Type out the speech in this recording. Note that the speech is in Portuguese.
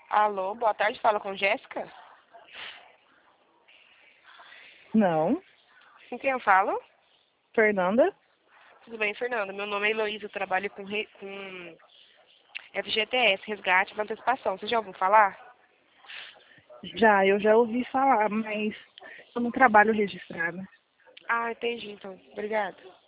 Alô, boa tarde, fala com Jéssica? Não. Com quem eu falo? Fernanda? Tudo bem, Fernanda? Meu nome é Heloísa, eu trabalho com FGTS, Resgate de Antecipação. Você já ouviu falar? Eu já ouvi falar, mas eu não trabalho registrada. Ah, entendi, então. Obrigada.